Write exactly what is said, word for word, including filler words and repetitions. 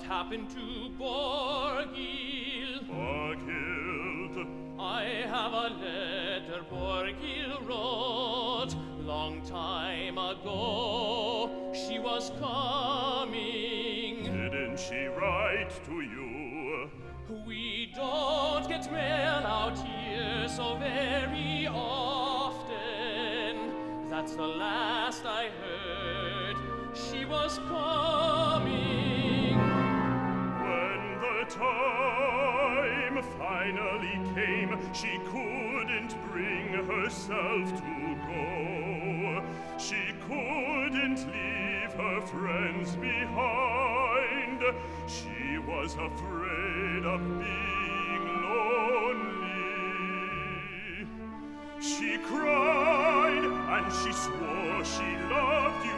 happened to Borghild? Borghild? I have a letter Borghild wrote long time ago. She was coming. Didn't she write to you? We don't get mail out here so very often. That's the last I heard. She was coming. When the time finally came, she couldn't bring herself to go. She couldn't leave her friends behind. She was afraid of being lonely. She cried and she swore she loved you